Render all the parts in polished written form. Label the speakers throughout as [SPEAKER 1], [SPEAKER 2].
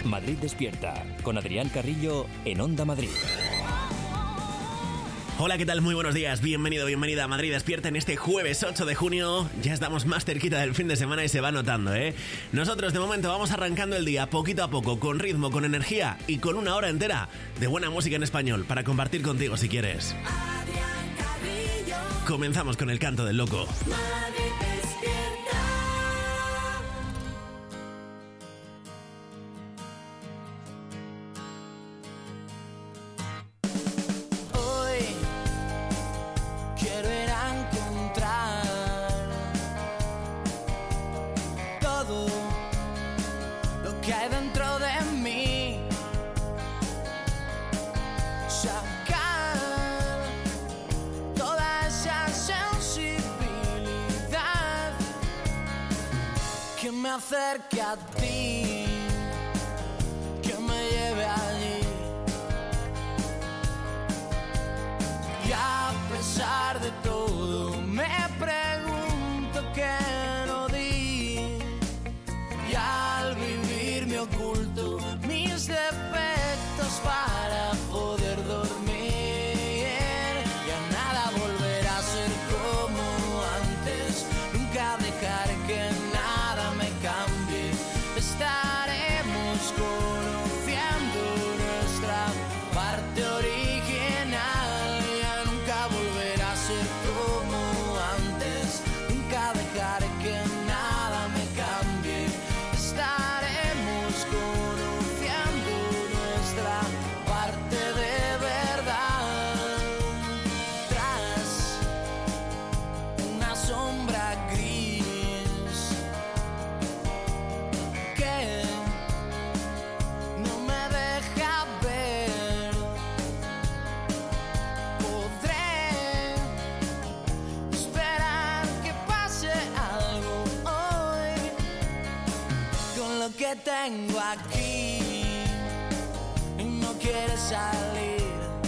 [SPEAKER 1] Madrid Despierta, con Adrián Carrillo en Onda Madrid.
[SPEAKER 2] Hola, ¿qué tal? Muy buenos días. Bienvenido, bienvenida a Madrid Despierta en este jueves 8 de junio. Ya estamos más cerquita del fin de semana y se va notando, ¿eh? Nosotros de momento vamos arrancando el día poquito a poco, con ritmo, con energía y con una hora entera de buena música en español para compartir contigo si quieres. Comenzamos con el canto del loco.
[SPEAKER 3] Me acerque a ti, que me lleve allí. Y a pesar de todo me pregunto qué no di. Y al vivir me oculto mis defectos para poder dormir. Ya nada volverá a ser como antes. Nunca dejaré que nada me cambie. Estaremos conociendo nuestra parte original. Ya nunca volverá a ser como antes. Nunca dejaré que nada me cambie. Estaremos conociendo nuestra parte de verdad. Tras una sombra gris que no me deja ver, podré esperar que pase algo hoy con lo que tengo aquí y no quiere salir.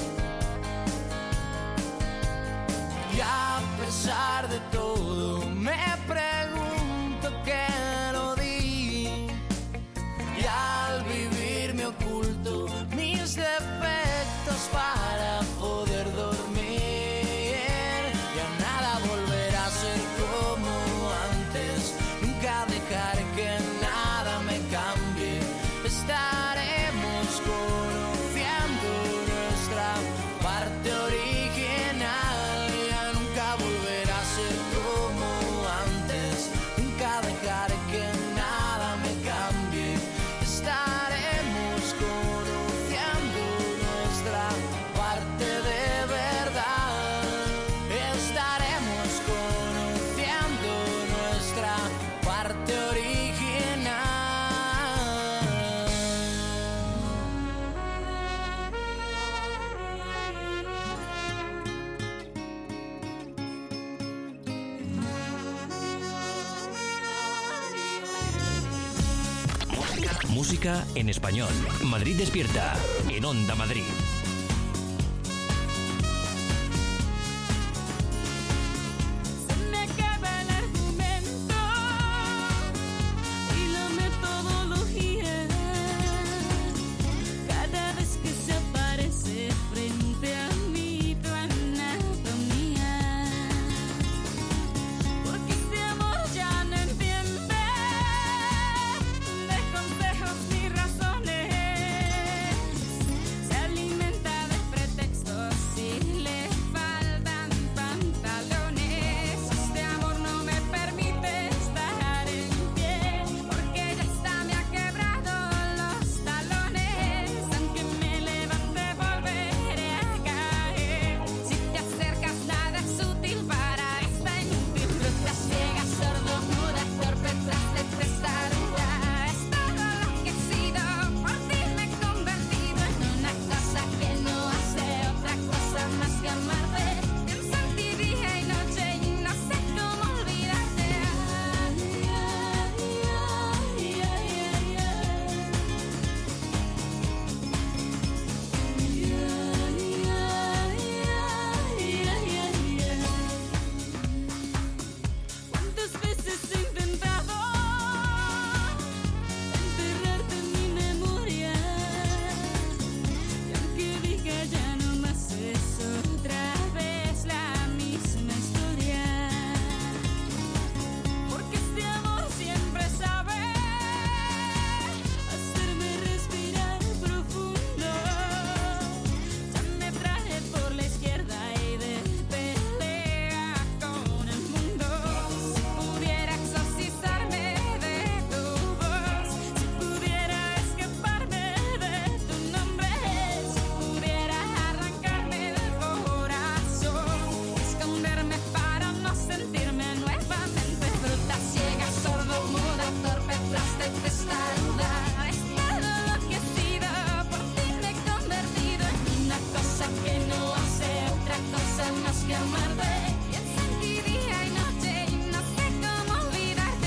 [SPEAKER 3] Y a pesar de todo me pregunto qué no di. Y al vivir me oculto mis defectos para poder dormir. Ya nada volverá a ser como antes. Nunca dejaré que nada me cambie. Estaremos conociendo nuestra parte original. Ya nunca volverá a ser como antes. Nunca dejaré que nada me cambie. Estaremos conociendo nuestra parte de verdad. Estaremos conociendo nuestra parte original.
[SPEAKER 1] Música en español. Madrid Despierta en Onda Madrid.
[SPEAKER 4] Alimenta
[SPEAKER 3] de testaruda. Es todo lo que he sido, por ti me he convertido en una cosa que no hace otra cosa más que amarte. Pienso en ti día y noche y no sé cómo olvidarte.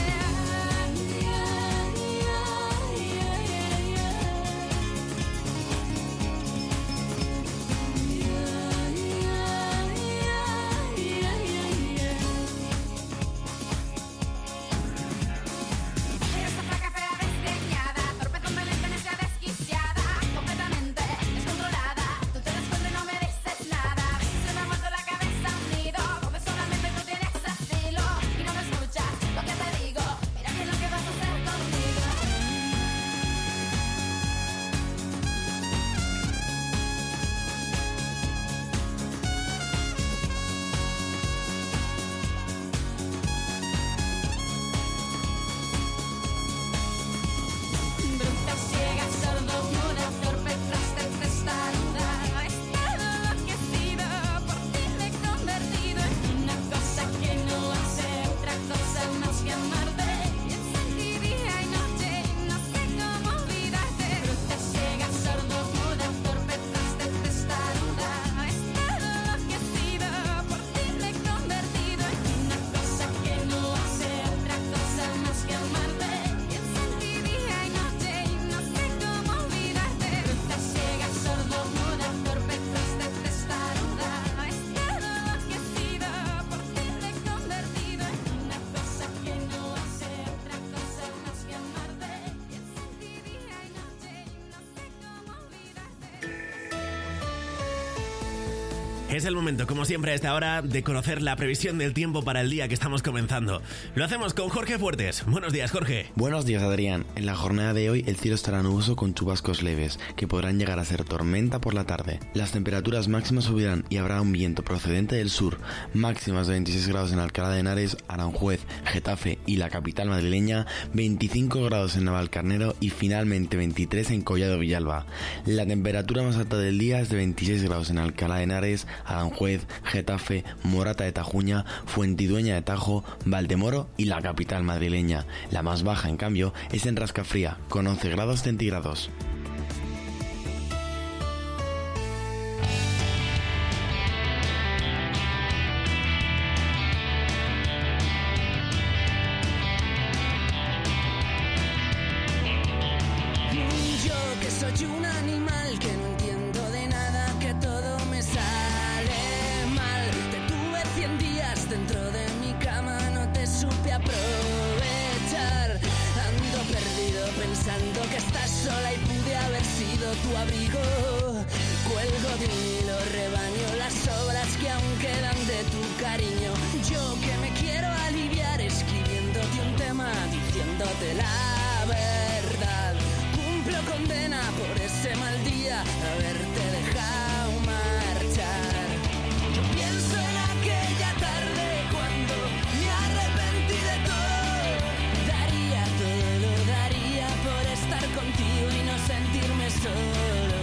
[SPEAKER 3] Eres esa flaca fea desdeñada, torpe con necia desquiciada, completamente descontrolada. Tú te das cuenta y no me dices nada. A veces se me ha vuelto la cabeza un nido, porque solamente tú tienes estilo y no me escuchas lo que te digo. Mira bien lo que vas a hacer conmigo. Bruta, ciega, sordo, muda, torpe, traste, testaruda. Es todo lo que he sido, por ti me he convertido en una cosa que no hace otra cosa más que amarte. Pienso en ti día y noche y no sé cómo olvidarte. Bruta, ciega, sordo, muda, torpe, traste, testaruda. Es todo lo que he sido, por ti me he convertido en una cosa que no hace otra cosa más que amarte. Pienso en ti día y noche y no sé cómo olvidarte. Bruta, ciega, sordo, muda, torpe, traste, testaruda. Es todo lo que he sido, por ti me he convertido en una cosa que no hace otra cosa más que amarte. Pienso en ti día y noche y no sé cómo olvidarte.
[SPEAKER 2] Es el momento, como siempre a esta hora, de conocer la previsión del tiempo para el día que estamos comenzando. Lo hacemos con Jorge Fuertes. Buenos días, Jorge.
[SPEAKER 4] Buenos días, Adrián. En la jornada de hoy el cielo estará nuboso con chubascos leves, que podrán llegar a ser tormenta por la tarde. Las temperaturas máximas subirán y habrá un viento procedente del sur, máximas de 26 grados en Alcalá de Henares, Aranjuez, Getafe y la capital madrileña, 25 grados en Navalcarnero y finalmente 23 en Collado Villalba. La temperatura más alta del día es de 26 grados en Alcalá de Henares, Aranjuez, Getafe, Morata de Tajuña, Fuentidueña de Tajo, Valdemoro y la capital madrileña. La más baja, en cambio, es en Rascafría, con 11 grados centígrados.
[SPEAKER 3] Yo que soy un animal que no entiendo de nada, que todo me sale mal. Te tuve 100 días dentro de mi cama, no te supe aprovechar. Ando perdido pensando que estás sola y pude haber sido tu abrigo. Cuelgo de un hilo, rebaño las obras que aún quedan de tu cariño. Yo que me quiero aliviar escribiéndote un tema, diciéndote la verdad. Cumplo condena por ese mal día, haberte dejado marchar. Yo pienso en aquella tarde cuando me arrepentí de todo. Daría todo, lo daría por estar contigo y no sentirme solo.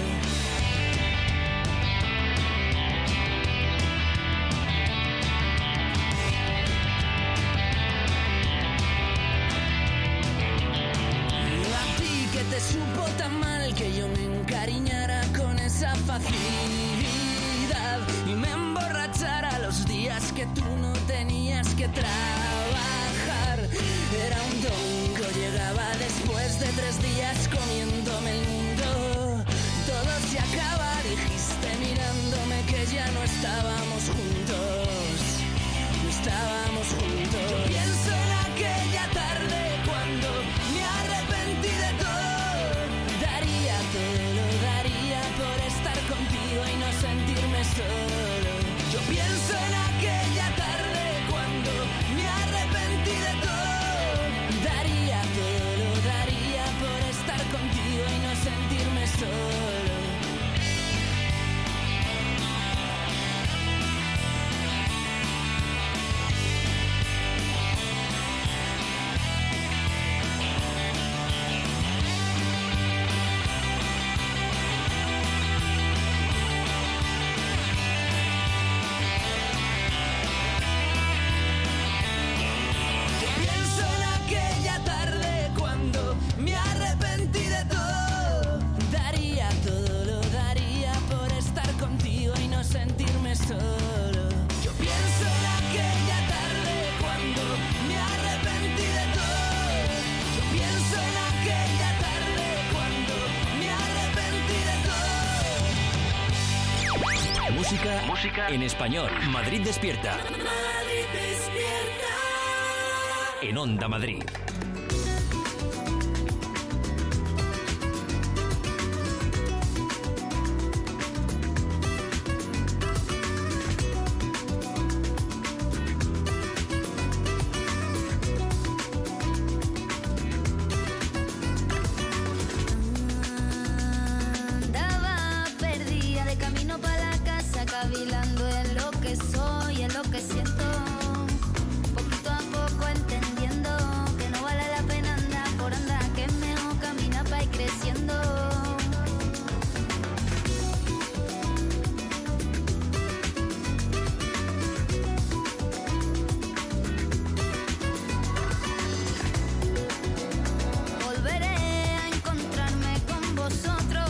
[SPEAKER 3] A ti que te supo tan mal que yo me encariñara con esa facilidad y me emborrachara los días que tú no tenías que trabajar. Era un domingo, llegaba después de 3 días comiéndome el mundo. Todo se acaba, dijiste mirándome que ya no estábamos juntos. No estábamos juntos. Yo pienso en aquella tarde cuando me arrepentí de todo. Daría todo, lo daría por estar contigo y no sentirme solo. Yo pienso en aquella tarde cuando me arrepentí de todo. Daría todo, lo daría por estar contigo y no sentirme solo. Yo pienso en aquella tarde cuando
[SPEAKER 1] Música en español. Madrid despierta.
[SPEAKER 3] Madrid despierta.
[SPEAKER 1] En Onda Madrid.
[SPEAKER 5] Cavilando en lo que soy, en lo que siento, poquito a poco entendiendo que no vale la pena andar por andar, que es mejor caminar para ir creciendo. Volveré a encontrarme con vosotros.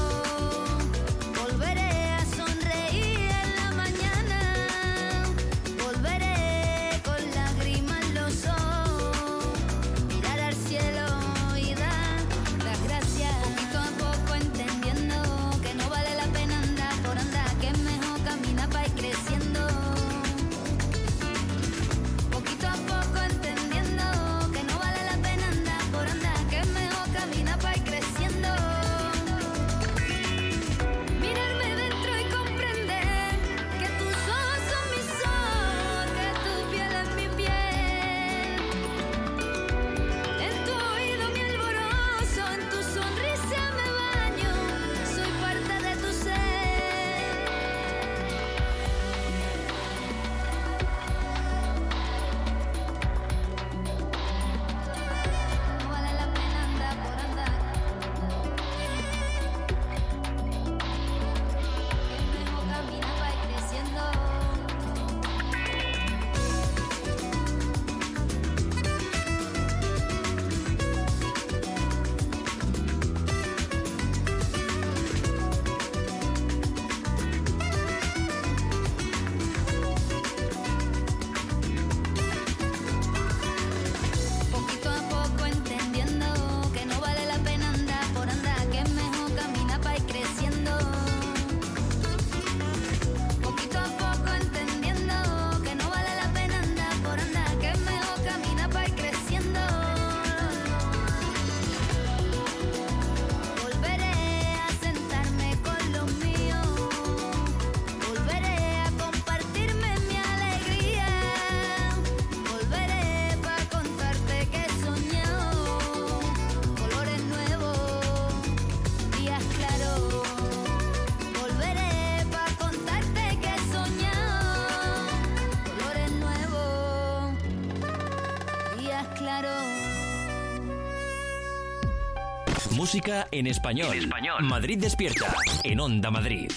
[SPEAKER 1] Música en español. Madrid despierta. En Onda Madrid.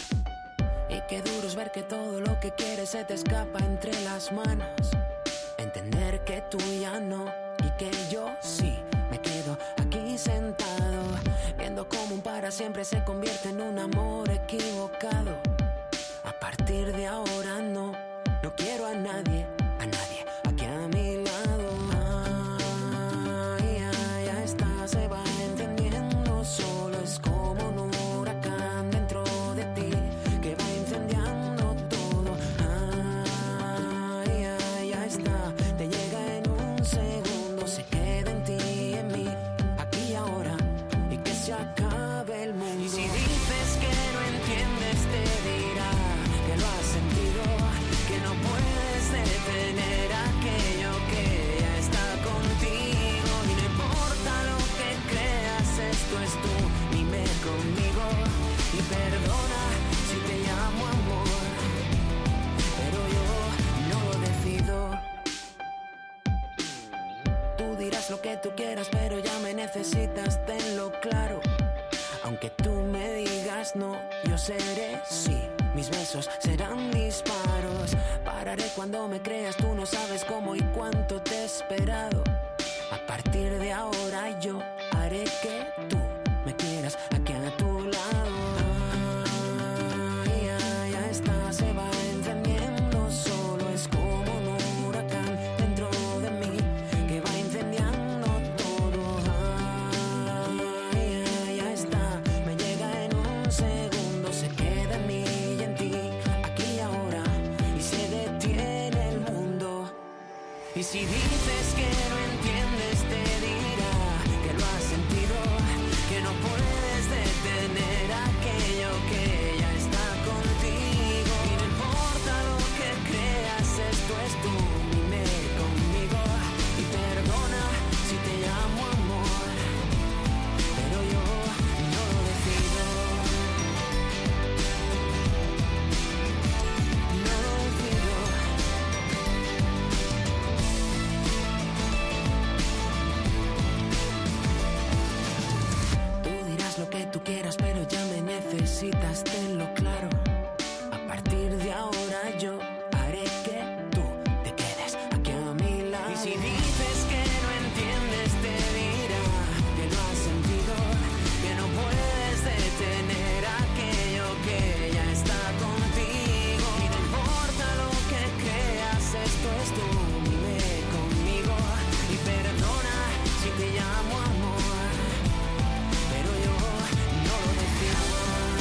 [SPEAKER 3] Y qué duro es ver que todo lo que quieres se te escapa entre las manos. Entender que tú ya no y que yo sí me quedo aquí sentado, viendo cómo un para siempre se convierte en un amor equivocado. A partir de ahora no quiero a nadie aquí a mi lado. Ya está, se va encendiendo, solo es como un huracán dentro de ti que va incendiando todo. Ya está, te llega en un segundo, se queda en ti y en mí, aquí y ahora, y que se acabe el mundo. Y si dices que no entiendes, te dirá que lo has sentido, que no puedes detener aquello que ya está contigo. Y no importa lo que creas, esto es tú, dime conmigo. Y perdona si te llamo amor, pero yo no lo decido. Tú dirás lo que tú quieras, pero ya me necesitas, tenlo claro. Aunque tú me digas no, yo seré sí. Mis besos serán disparos. Pararé cuando me creas, tú no sabes cómo y cuánto te he esperado. A partir de ahora yo haré que tú me quieras aquí a tu lado. Ya está, se va encendiendo, solo es como un huracán dentro de mí que va incendiando todo. Ya está, me llega en un segundo, se queda en mí y en ti, aquí y ahora. quieras, pero ya me necesitas, tenlo claro. A partir de ahora yo haré que tú te quedes aquí a mi lado. Y si dices que no entiendes, te dirá que no has sentido, que no puedes detener aquello que ya está contigo. Y no importa lo que creas, esto es tú, vive conmigo. Y perdona si te llamo amor, pero yo no lo decía.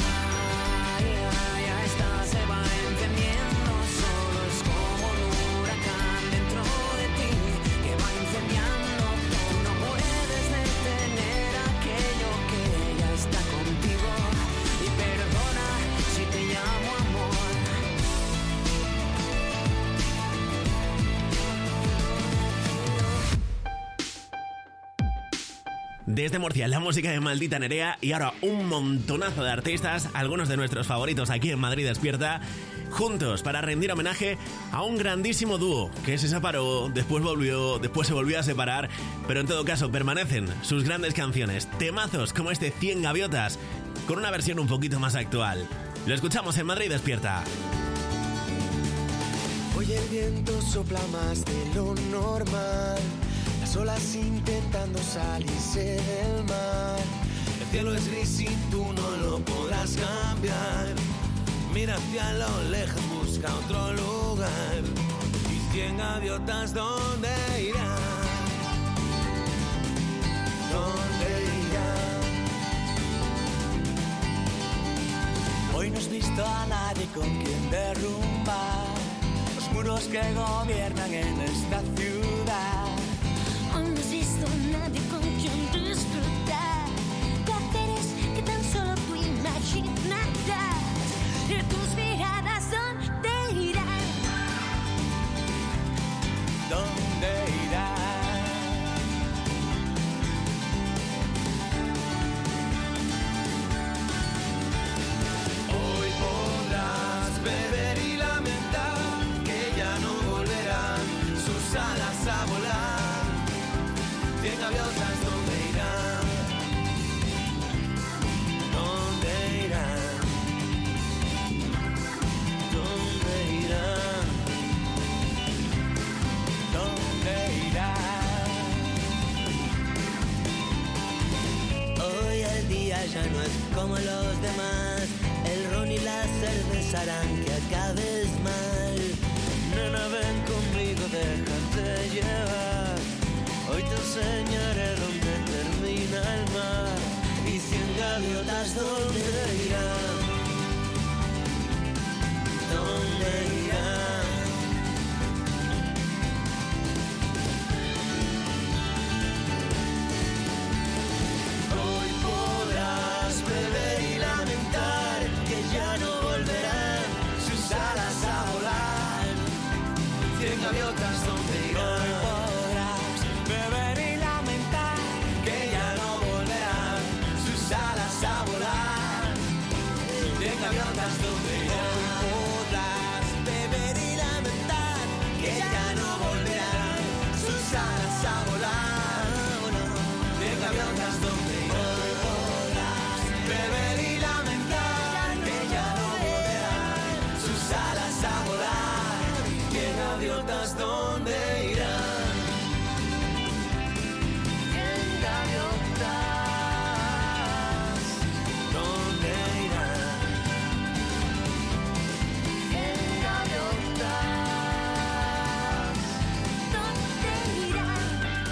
[SPEAKER 3] Ya está, se va entendiendo, solo es como un huracán dentro de ti que va incendiando. Tú no puedes detener aquello que ya está contigo. Y perdona si te llamo amor.
[SPEAKER 2] Desde Murcia, la música de Maldita Nerea y ahora un montonazo de artistas, algunos de nuestros favoritos aquí en Madrid Despierta, juntos para rendir homenaje a un grandísimo dúo que se separó, después se volvió a separar, pero en todo caso permanecen sus grandes canciones, temazos como este 100 Gaviotas, con una versión un poquito más actual. Lo escuchamos en Madrid Despierta.
[SPEAKER 6] Hoy el viento sopla más de lo normal, las olas intentando salirse del mar. El cielo es gris y tú no lo podrás cambiar. Mira hacia lo lejos, busca otro lugar. Y 100 gaviotas, ¿dónde irán? ¿Dónde irán? Hoy no has visto a nadie con quien derrumbar los muros que gobiernan en esta ciudad.
[SPEAKER 5] Hoy no has visto a nadie con quien disfrutar placeres que tan solo tú imaginarás. Y tus miradas, ¿dónde irán?
[SPEAKER 6] ¿Dónde irán? Hoy podrás beber y lamentar que ya no volverán sus alas a volar. 100 gaviotas, ¿dónde irán? ¿Dónde irán? ¿Dónde irán? ¿Dónde irán? Hoy el día ya no es como los demás. El ron y la cerveza harán que acabes mal. Nena, ven conmigo, déjate llevar. Hoy te enseñaré dónde termina el mar. Y 100 gaviotas, ¿dónde irán? ¿Dónde irán? Hoy podrás beber y lamentar que ya no volverán sus alas a volar. 100 gaviotas, ¿dónde irán? Hoy podrás beber y lamentar que ya no volverán sus alas a volar. 100 gaviotas, ¿dónde irán? Hoy podrás beber y lamentar que ya no volverán sus alas a volar. 100 gaviotas, ¿dónde irán? Hoy podrás beber y lamentar que ya no volverán sus alas a volar. 100 gaviotas, ¿dónde irán? 100 gaviotas, ¿dónde irán? 100 gaviotas,
[SPEAKER 5] ¿Dónde irán?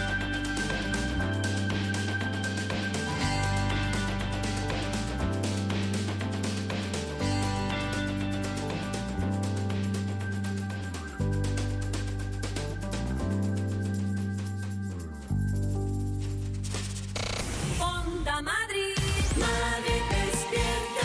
[SPEAKER 7] Onda Madrid, Madrid despierta.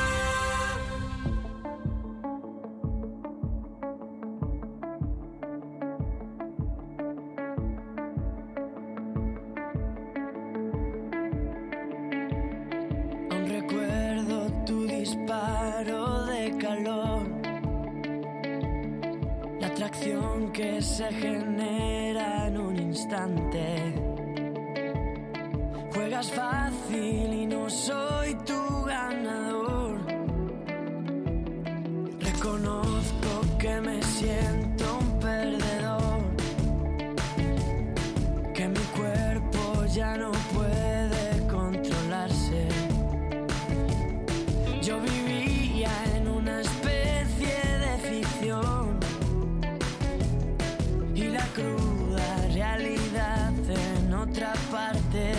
[SPEAKER 3] Aún recuerdo tu disparo de calor, la atracción que se genera en un instante. Juega juegas fácil y no soy tu ganador. Reconozco que me siento un perdedor, que mi cuerpo ya no puede controlarse. Yo vivía en una especie de ficción y la cruda realidad en otra parte.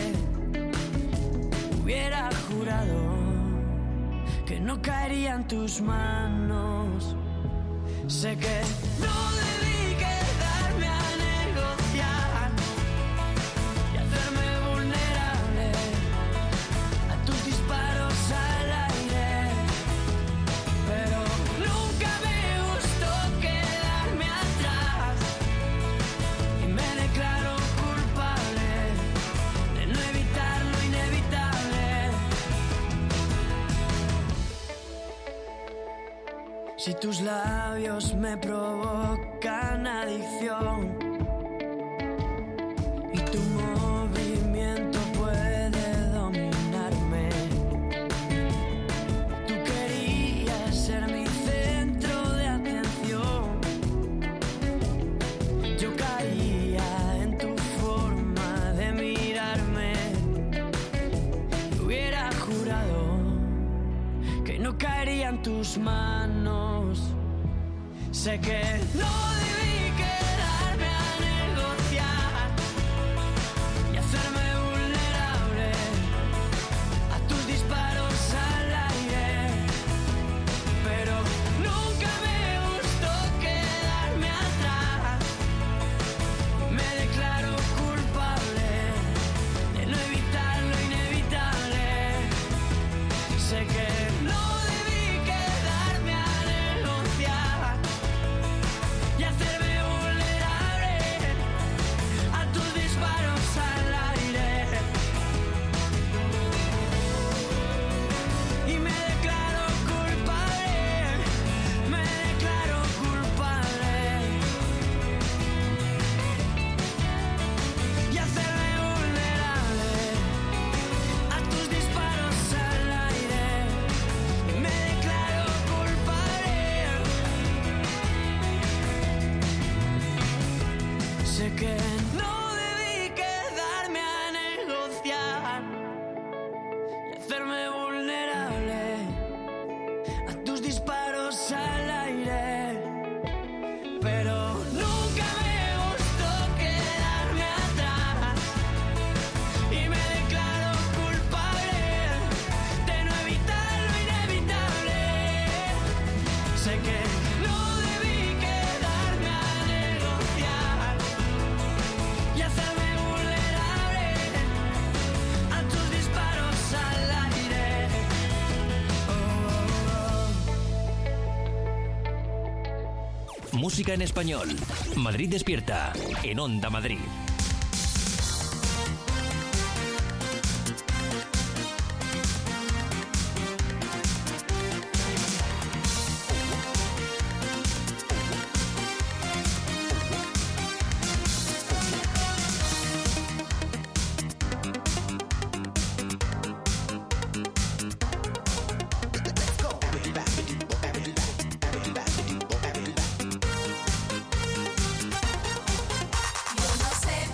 [SPEAKER 3] Hubiera jurado que no caería en tus manos. Sé que no debí quedarme a negociar y hacerme vulnerable a tus disparos al aire, pero nunca me gustó quedarme atrás y me declaro culpable de no evitar lo inevitable. Si tus labios me provocan adicción y tu movimiento puede dominarme, tú querías ser mi centro de atención. Yo caía en tu forma de mirarme y hubiera jurado que no caería en tus manos. Sé que no debí quedarme a negociar y hacerme vulnerable a tus disparos al aire, pero nunca me gustó quedarme atrás. Me declaro culpable de no evitar lo inevitable. Sé que no debí quedarme a negociar y hacerme vulnerable a tus disparos al aire, y me declaro culpable, me declaro culpable, y hacerme vulnerable a tus disparos al aire, y me declaro culpable. Sé que no debí quedarme a negociar y hacerme vulnerable a tus disparos al aire, pero nunca me gustó quedarme atrás y me declaro culpable de no evitar lo inevitable. Sé que no debí quedarme a negociar y hacerme vulnerable a tus disparos al aire.
[SPEAKER 1] Música en español. Madrid despierta. En Onda Madrid.
[SPEAKER 7] Yo no sé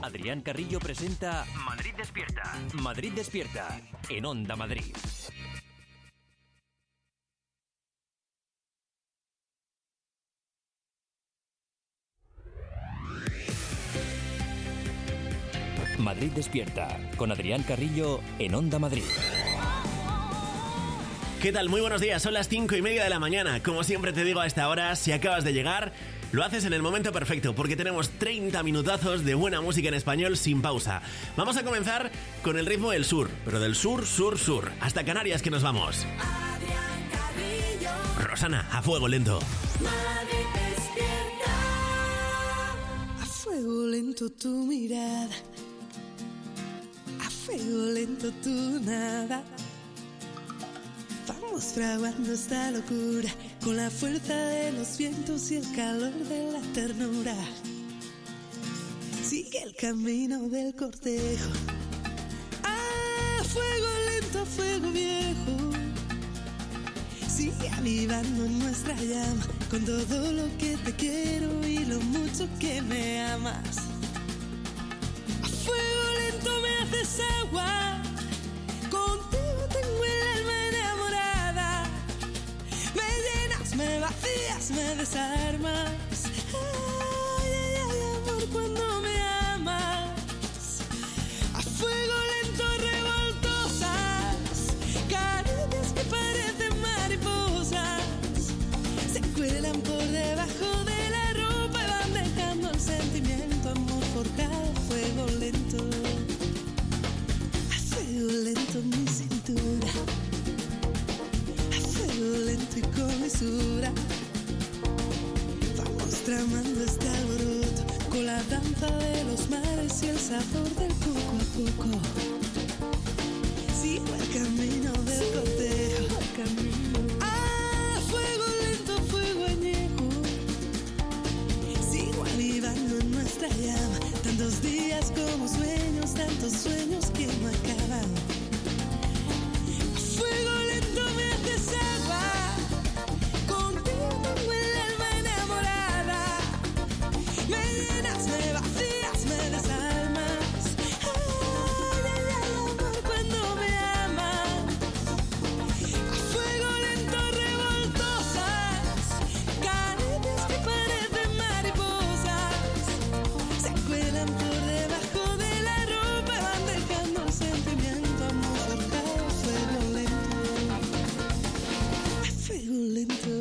[SPEAKER 1] Adrián Carrillo presenta Madrid Despierta. Madrid Despierta, en Onda Madrid. Madrid Despierta, con Adrián Carrillo, en Onda Madrid.
[SPEAKER 2] ¿Qué tal? Muy buenos días, son las 5:30 de la mañana. Como siempre te digo a esta hora, si acabas de llegar, lo haces en el momento perfecto, porque tenemos 30 minutazos de buena música en español sin pausa. Vamos a comenzar con el ritmo del sur, pero del sur, sur, sur. Hasta Canarias que nos vamos.
[SPEAKER 7] Adrián Carrillo.
[SPEAKER 2] Rosana, a fuego lento.
[SPEAKER 7] Madrid despierta.
[SPEAKER 8] A fuego lento tu mirada, a fuego lento tu nada. Vamos fraguando esta locura con la fuerza de los vientos y el calor de la ternura. Sigue el camino del cortejo, a fuego lento, a fuego viejo. Sigue avivando nuestra llama con todo lo que te quiero y lo mucho que me amas. A fuego lento me haces agua, contigo tengo el alma enamorada. Me llenas, me vacías, me desarmas. Ay, ay, ay, amor, cuando me amas. A fuego lento revoltosas, caricias que parecen mariposas. Se cuelan por debajo de la ropa y van dejando el sentimiento, amor forjado a fuego lento. A fuego lento mi cintura, a fuego lento y con mesura. Vamos tramando este alboroto con la danza de los mares y el sabor del poco a poco. Sigo el camino del cortejo, a fuego lento, fuego añejo. Sigo avivando en nuestra llama, tantos días como sueños, tantos sueños que no acaban. A fuego lento me haces agua, contigo tengo el alma enamorada. Me llenas, me vacías, me desarmas. Ay, ay, ay, amor, cuando me amas. A fuego lento revoltosas, caricias que parecen mariposas. Se cuelan por debajo de la ropa y van dejando el sentimiento, amor forjado a fuego lento. A fuego lento,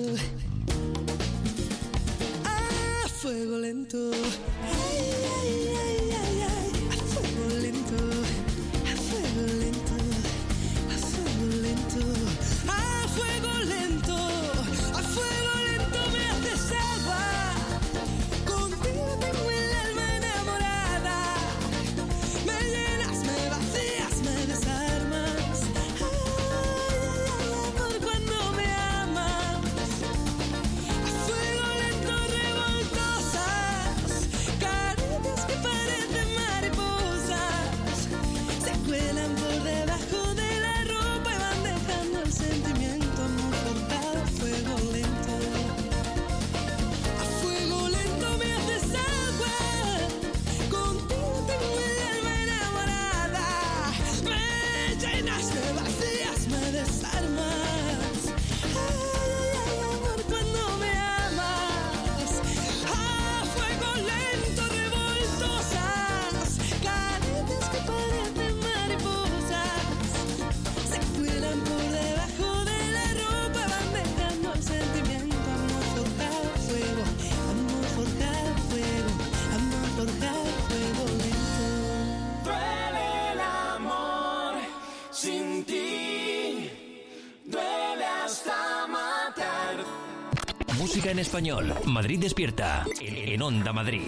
[SPEAKER 8] a fuego lento. Ay, ay, ay, ay, ay. A fuego lento, a fuego lento, a fuego lento, a fuego lento, a fuego lento me haces agua, contigo tengo el alma enamorada. Me llenas, me vacías, me desarmas. Ay, ay, ay, amor, cuando me amas. A fuego lento revoltosas, caricias que parecen mariposas. Se cuelan por debajo de la ropa y van dejando el sentimiento, amor forjado a fuego lento. A fuego lento me haces agua, contigo tengo el alma enamorada. Me llenas, me vacías, me desarmas. Ay, ay, ay, amor, cuando me amas. A fuego lento revoltosas, caricias que parecen mariposas. Se cuelan por debajo de la ropa, van dejando el sentimiento, amor forjado a fuego, amor forjado a fuego, amor forjado a fuego lento.
[SPEAKER 6] Duele el amor sin ti, duele hasta matar.
[SPEAKER 1] Música en español. Madrid Despierta, en Onda Madrid.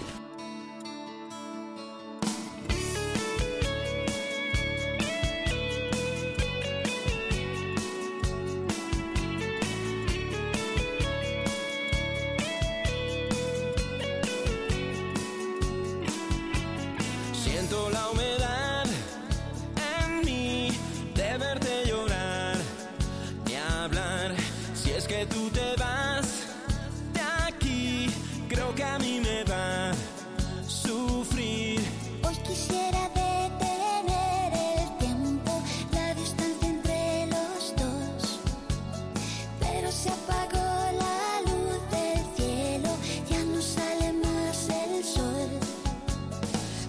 [SPEAKER 6] Siento la humedad en mí de verte llorar, ni hablar. Si es que tú te vas de aquí, creo que a mí me va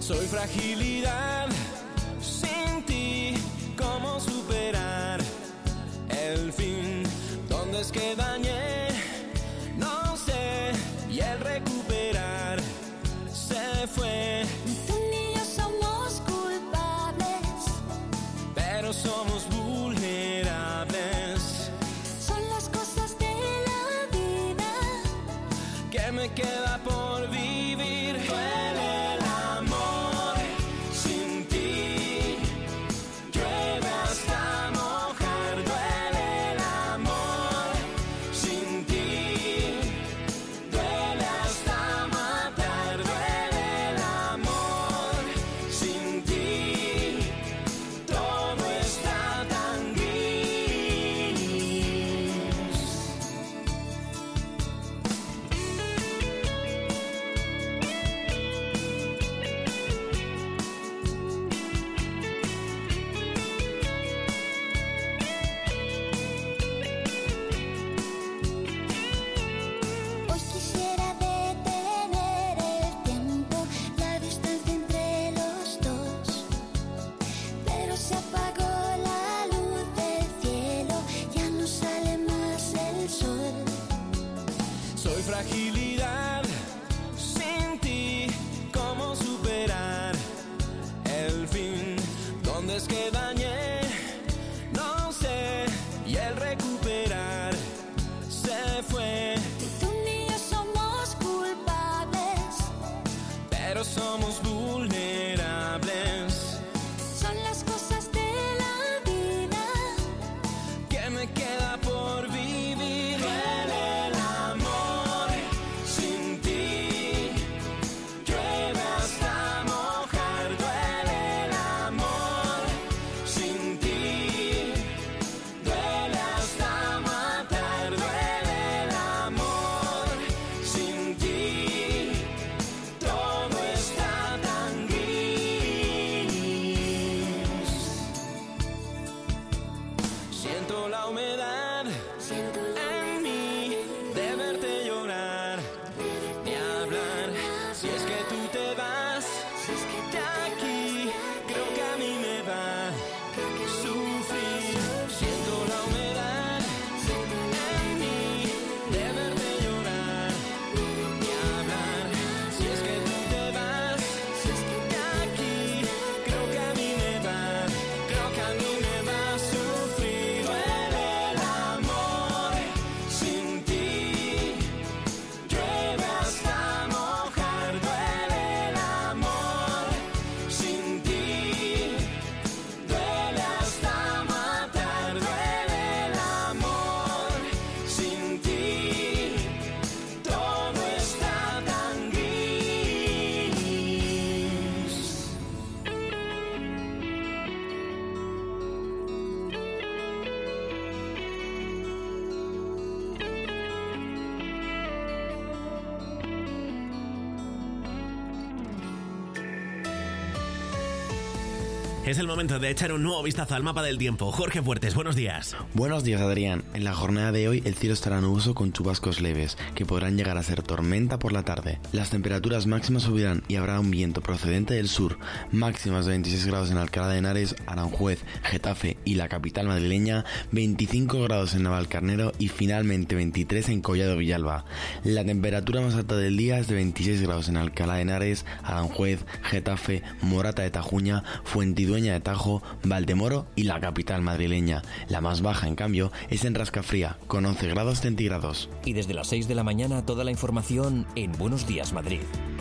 [SPEAKER 6] Soy fragilidad, sin ti, ¿cómo superar el fin? ¿Dónde es que dañé? No sé, y el recuperar se fue.
[SPEAKER 5] Tú ni yo somos culpables,
[SPEAKER 6] Pero somos vulnerables.
[SPEAKER 5] son las cosas de la vida.
[SPEAKER 6] ¿Qué me queda por vivir? Duele el amor sin ti. Llueve hasta mojar. Duele el amor sin ti. Duele hasta matar. Duele el amor sin ti. Todo está tan gris.
[SPEAKER 5] Hoy quisiera detener el tiempo, la distancia entre los dos, pero se apagó la luz del cielo, ya no sale más el sol.
[SPEAKER 6] Soy fragilidad, sin ti, ¿cómo superar el fin? ¿Dónde es que dañé? No sé, y el recuperar se fue.
[SPEAKER 5] Tú ni yo somos culpables,
[SPEAKER 6] Pero somos vulnerables.
[SPEAKER 5] son las cosas de la vida.
[SPEAKER 6] ¿Qué me queda por vivir? Duele el amor sin ti. Llueve hasta mojar. Duele el amor sin ti. Duele hasta matar. Duele el amor sin ti. Todo está tan gris. Siento la humedad en mí de verte llorar, de hablar. Si es que tú te vas de aquí, creo que a mí me va a sufrir. Siento la humedad en mí de verte llorar, de hablar. Si es que tú te vas de aquí, creo que a mí me va a sufrir. Duele el amor sin ti. Llueve hasta mojar. Duele el amor sin ti. Duele hasta matar. Duele el amor sin ti. Todo está tan gris.
[SPEAKER 2] Es el momento de echar un nuevo vistazo al mapa del tiempo. Jorge Fuertes, buenos días.
[SPEAKER 4] Buenos días, Adrián. En la jornada de hoy el cielo estará nuboso con chubascos leves, que podrán llegar a ser tormenta por la tarde. Las temperaturas máximas subirán y habrá un viento procedente del sur, máximas de 26 grados en Alcalá de Henares, Aranjuez, Getafe y la capital madrileña, 25 grados en Navalcarnero y finalmente 23 en Collado Villalba. La temperatura más alta del día es de 26 grados en Alcalá de Henares, Aranjuez, Getafe, Morata de Tajuña, Fuentidueña de Tajo, Valdemoro y la capital madrileña. La más baja, en cambio, es en Rascafría, con 11 grados centígrados.
[SPEAKER 1] Y desde las 6 de la mañana toda la información en Buenos Días Madrid.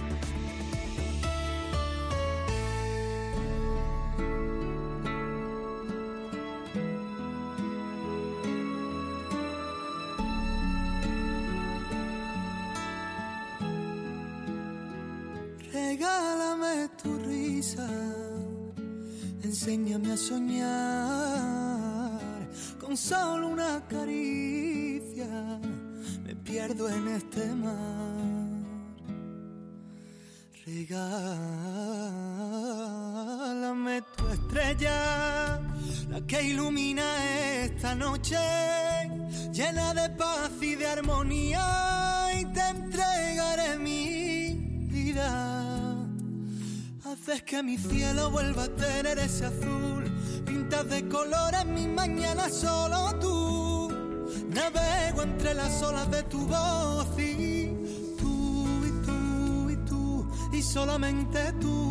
[SPEAKER 8] Regálame tu risa, enséñame a soñar. Con solo una caricia me pierdo en este mar. Regálame tu estrella, la que ilumina esta noche, llena de paz y de armonía, y te entregaré mi vida. Haz
[SPEAKER 6] Haces que mi cielo vuelva a tener ese azul. Pintas de colores mis mañanas solo tú. Navego entre las olas de tu voz y tú, y tú, y tú, y solamente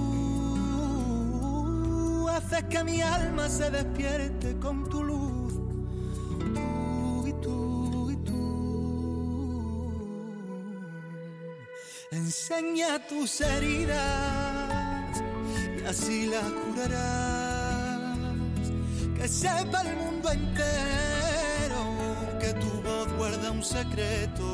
[SPEAKER 6] tú. Haces que mi alma se despierte con tu luz. Tú, y tú, y tú. Enseña tus heridas y así las curarás. Que sepa el mundo entero que tu voz guarda un secreto.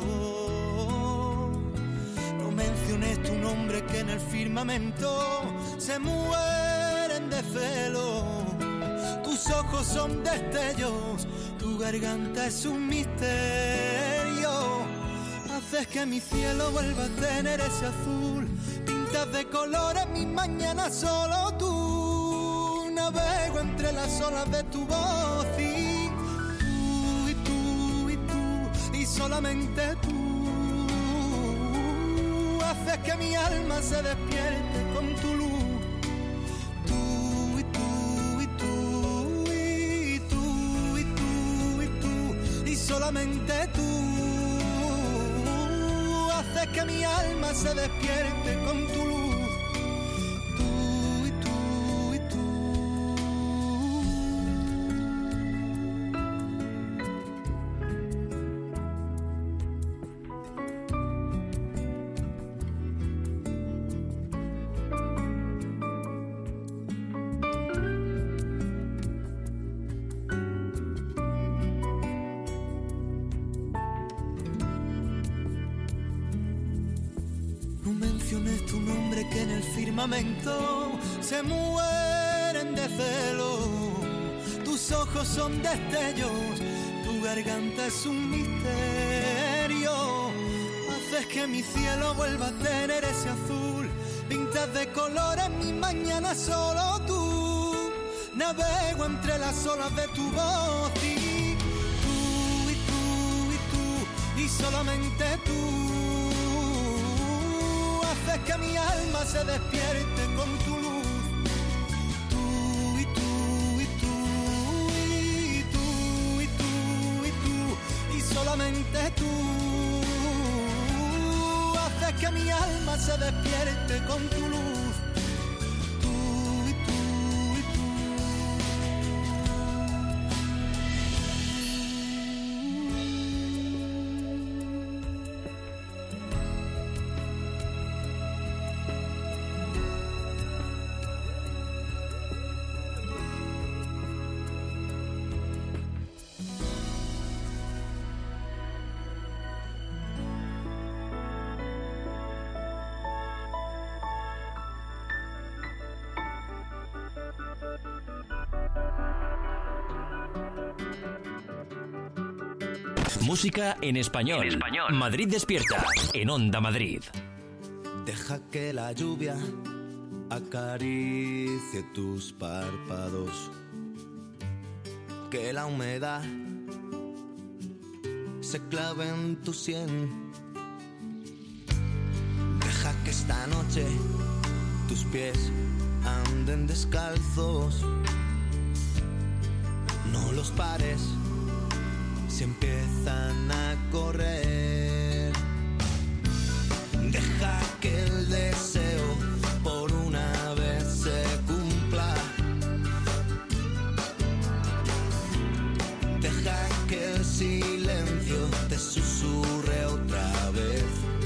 [SPEAKER 6] No menciones tu nombre que en el firmamento se mueren de celo. Tus ojos son destellos, tu garganta es un misterio. Haces que mi cielo vuelva a tener ese azul. Pintas de colores mis mañanas solo tú. Navego entre las olas de tu voz y tú, y tú, y tú, y solamente tú. Haces que mi alma se despierte con tu luz. Tú, y tú, y tú, y tú, y tú, y tú, y solamente tú. Haces que mi alma se despierte con tu luz. Tu nombre que en el firmamento se mueren de celo. Tus ojos son destellos, tu garganta es un misterio. Haces que mi cielo vuelva a tener ese azul. Pintas de colores mis mañanas solo tú. Navego entre las olas de tu voz y tú, y tú, y tú, y solamente tú. Haces que mi alma se despierte con tu luz. Tú, y tú, y tú, y tú, y tú, y tú, y solamente tú. Haces que mi alma se despierte con tu luz. Tú, y tú, y tú.
[SPEAKER 1] Música en español. Madrid despierta en Onda Madrid.
[SPEAKER 6] Deja que la lluvia acaricie tus párpados, que la humedad se clave en tu sien. Deja que esta noche tus pies anden descalzos. No los pares si empiezan a correr. Deja que el deseo por una vez se cumpla. Deja que el silencio te susurre otra vez.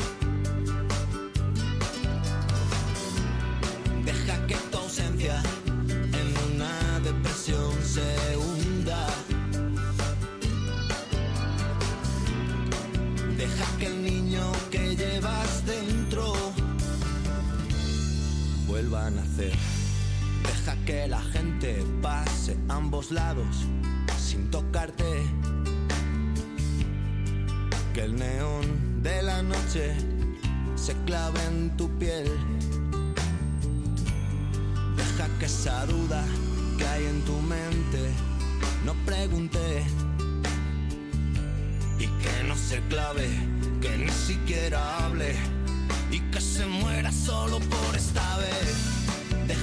[SPEAKER 6] Deja que tu ausencia en una depresión se hunda. Deja que el niño que llevas dentro vuelva a nacer. Deja que la gente pase a ambos lados sin tocarte. Que el neón de la noche se clave en tu piel. Deja que esa duda que hay en tu mente no pregunte. Y que no se clave, que ni siquiera hable. Y que se muera solo por esta vez.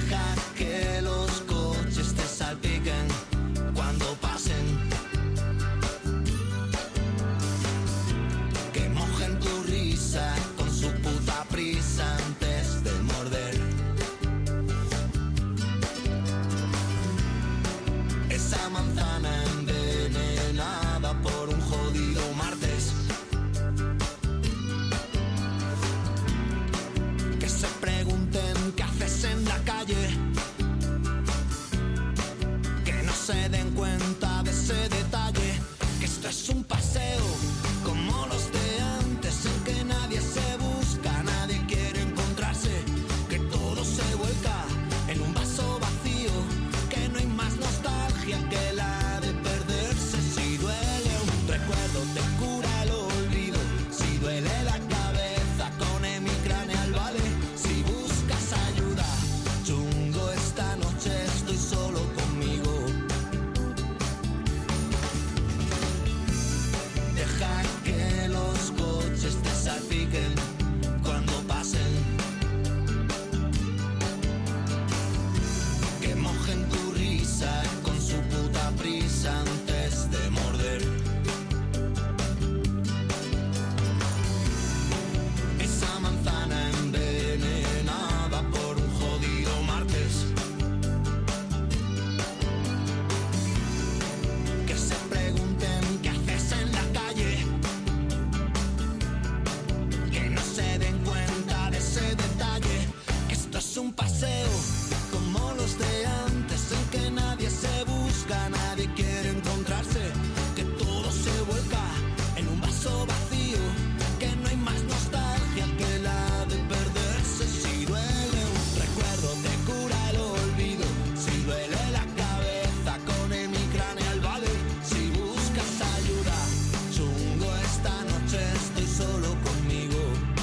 [SPEAKER 6] un paseo como los de antes, en que nadie se busca, nadie quiere encontrarse, que todo se vuelca en un vaso vacío, que no hay más nostalgia que la de perderse. Si duele un recuerdo te cura el olvido, si duele la cabeza con hemicráneo al vale, si buscas ayuda, chungo esta noche estoy solo conmigo.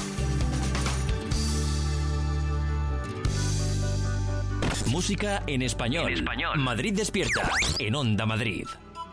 [SPEAKER 1] Música en español. Madrid Despierta, en Onda Madrid.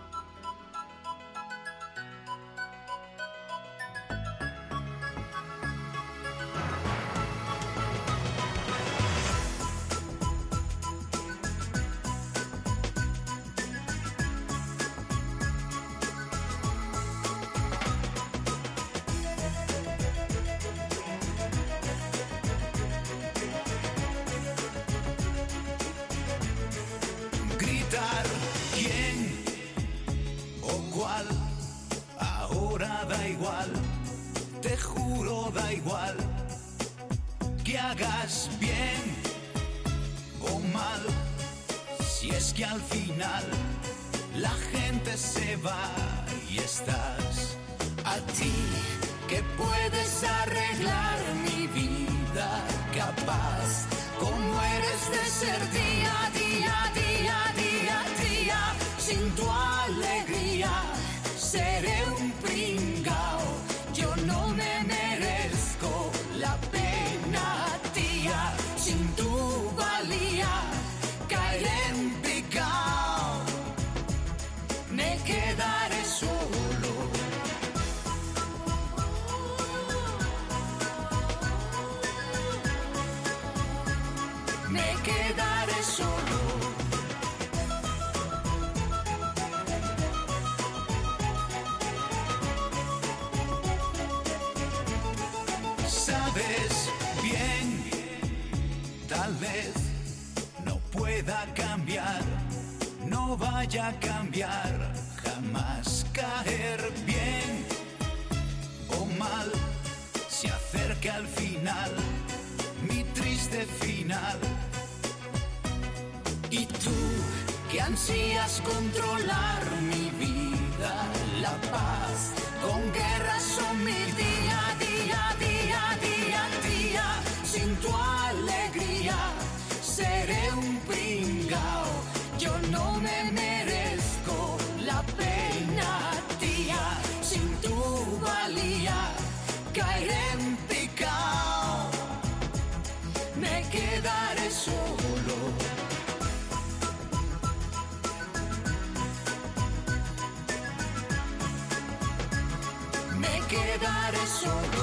[SPEAKER 6] Gritar quién o cuál, ahora da igual, te juro da igual, que hagas bien o mal, si es que al final la gente se va y estás a ti, que puedes arreglar mi vida, capaz como eres de ser día a día, día a día, día, sin tu alegría seré un pringao, yo no me merezco la pena, tía, sin tu valía caeré en picao, me quedaré solo. Me quedaré solo. Sabes bien, tal vez no pueda cambiar, no vaya a cambiar, jamás caer bien o mal, se acerca al final mi triste final. Y tú, que ansías controlar mi vida, la paz, con guerras son mi día, día, día, día, día, sin tu alegría seré un pringao, yo no me merezco la pena, tía, sin tu valía caeré en picao, me quedaré solo. Me quedaré solo.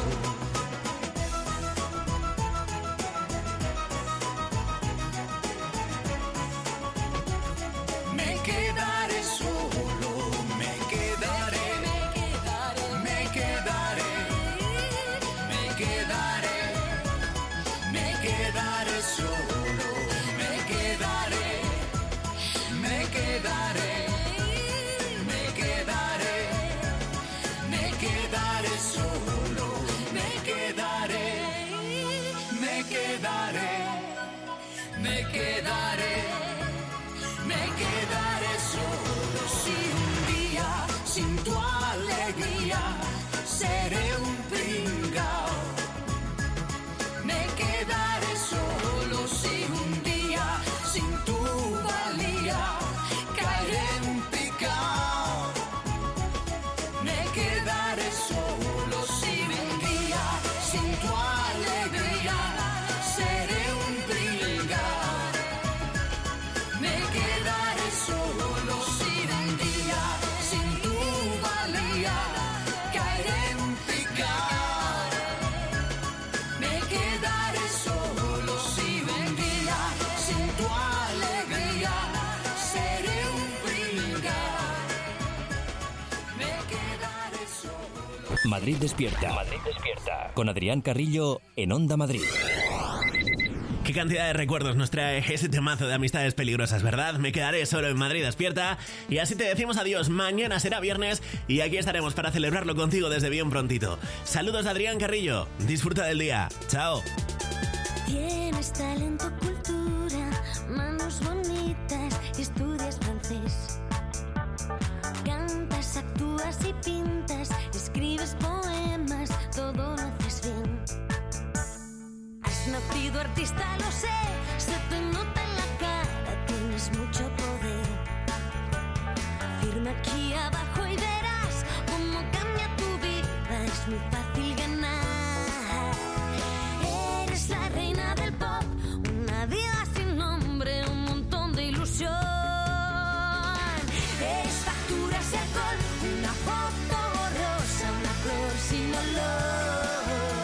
[SPEAKER 6] Me quedaré solo. Me quedaré. Me quedaré. Me quedaré. Me quedaré solo. Me quedaré. Me quedaré. Me quedaré. Me quedaré solo, me quedaré, me quedaré, me quedaré, me quedaré solo. Si un día sin tu alegría seré un pringao, me quedaré solo. Si un día sin tu valía caeré en picao, me quedaré solo. Si un día sin tu alegría seré un pringao, me quedaré solo. Si un día sin tu valía caeré en picao, me quedaré solo. Si un día sin tu alegría seré un pringao, me quedaré solo.
[SPEAKER 1] Madrid Despierta. Madrid Despierta. Con Adrián Carrillo en Onda Madrid.
[SPEAKER 2] Qué cantidad de recuerdos nos trae ese temazo de amistades peligrosas, ¿verdad? Me quedaré solo en Madrid Despierta. Y así te decimos adiós. Mañana será viernes y aquí estaremos para celebrarlo contigo desde bien prontito. Saludos de Adrián Carrillo. Disfruta del día. Chao.
[SPEAKER 5] Tienes talento, cultura, manos bonitas y estudias francés. Cantas, actúas y pintas, escribes poemas, todo lo haces bien. Has nacido artista, lo sé, se te nota en la cara, tienes mucho poder. Firma aquí abajo y verás cómo cambia tu vida, es muy fácil ganar. Eres la reina del pop, una diva sin nombre, un montón de ilusión. Eres facturas y alcohol, una foto borrosa, una flor sin olor.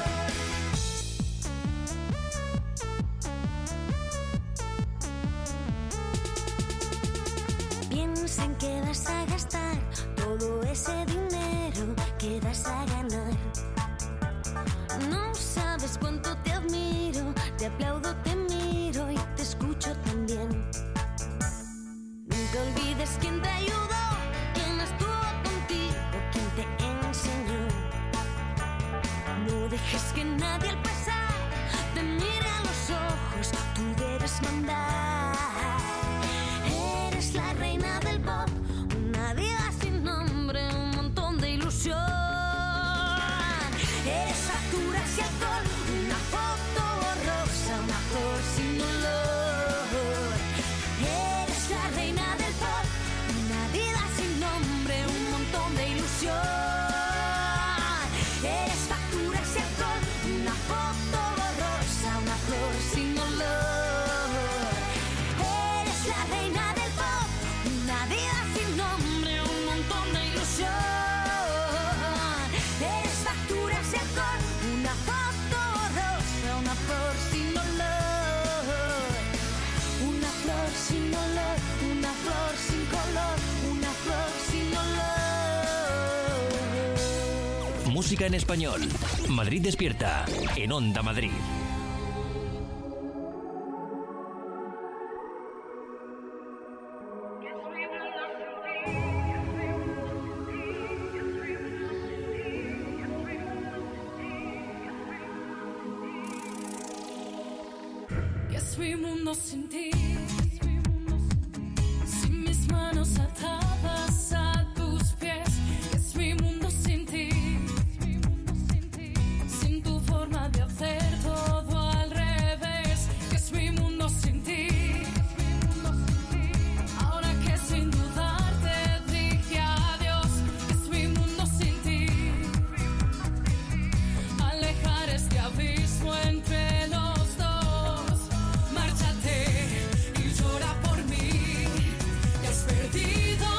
[SPEAKER 5] Piensa en que vas a gastar todo ese dinero que vas a ganar. No sabes cuánto te admiro, te aplaudo, te miro y te escucho también. Nunca olvides quién te ayudó, quién estuvo contigo, quién te enseñó. No dejes que nadie al pasar te mire a los ojos, tú debes mandar. Eres la reina del pop, una diva sin nombre, un montón de ilusión. Eres facturas y alcohol, una foto borrosa, una flor sin olor. Eres la reina del pop, una diva sin nombre, un montón de ilusión. Eres facturas y alcohol, una foto borrosa, una flor sin olor. Eres la reina del pop, una diva sin nombre, un montón de ilusión. Eres facturas y alcohol, una foto borrosa, una flor sin olor. Una flor sin olor, una flor sin color, una flor sin olor.
[SPEAKER 1] Música en español. Madrid Despierta. En Onda Madrid.
[SPEAKER 9] ¿Qué es mi mundo sin ti? Sin mis manos atadas a tus pies. ¿Qué es mi mundo sin ti? Sin tu forma de hacer todo al revés. ¿Qué es mi mundo sin ti? Ahora que sin dudar te dije adiós. ¿Qué es mi mundo sin ti? Alejar este abismo entre los dos. Márchate y llora por mí, que has perdido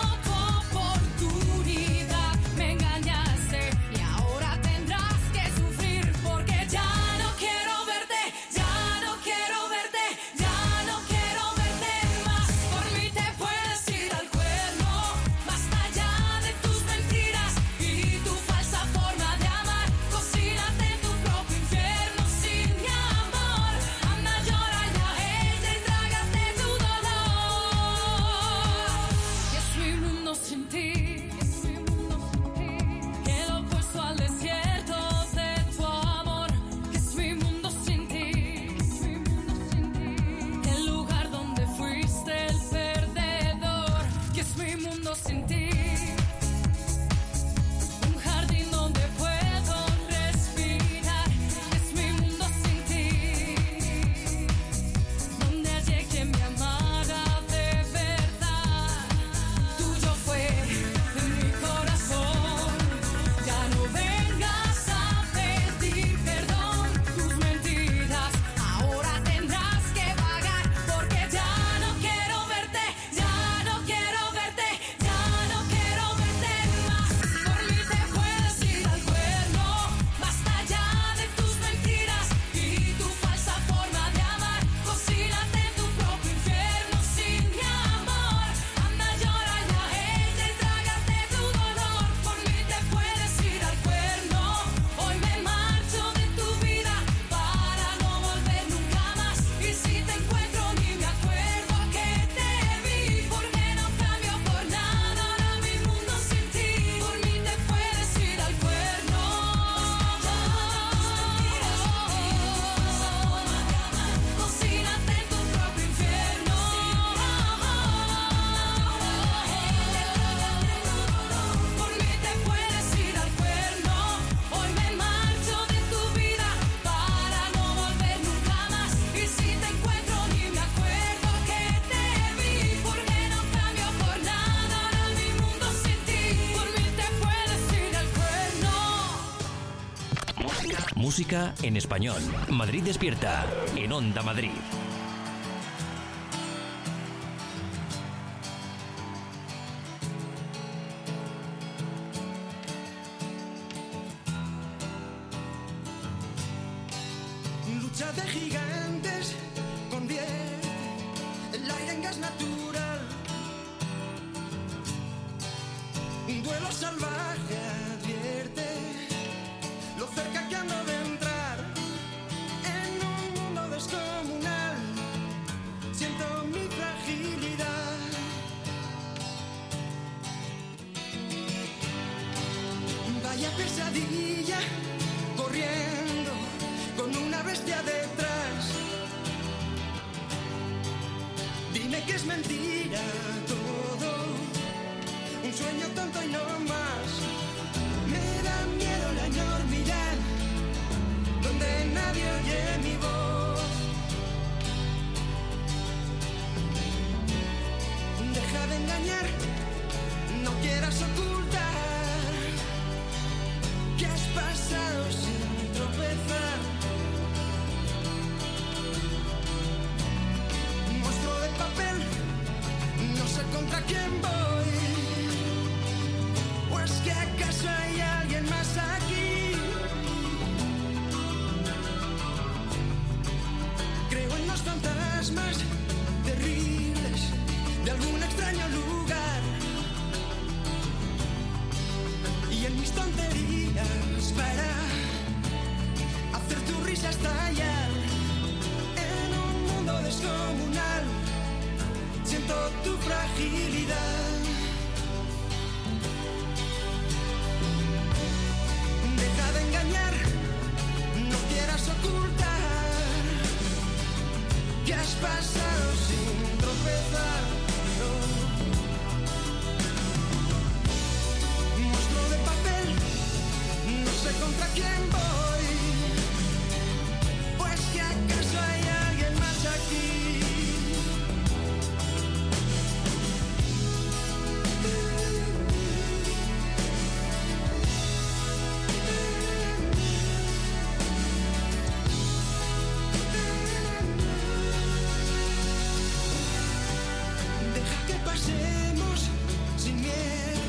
[SPEAKER 1] música en español. Madrid Despierta, en Onda Madrid.
[SPEAKER 6] Lucha de gigantes, convierte el aire en gas natural. Un duelo salvaje advierte lo cerca que ando de entrar en un mundo descomunal. Siento mi fragilidad. Vaya pesadilla, corriendo con una bestia detrás. Dime que es mentira todo, un sueño tonto y no más. Me da miedo la enormidad, donde nadie oye mi voz. Deja de engañar, no quieras ocultar que has pasado sin tropezar. Monstruo de papel, no sé contra quién voy. ¿O es que acaso hay alguien más aquí? Creo en los fantasmas terribles de algún extraño lugar, y en mis tonterías para hacer tu risa estallar. En un mundo descomunal siento tu fragilidad. Deja de engañar, no quieras ocultar que has pasado sin tropezar. No. Monstruo de papel, no sé contra quién voy. Pues que acaso hay alguien más aquí. Deja que pasemos sin miedo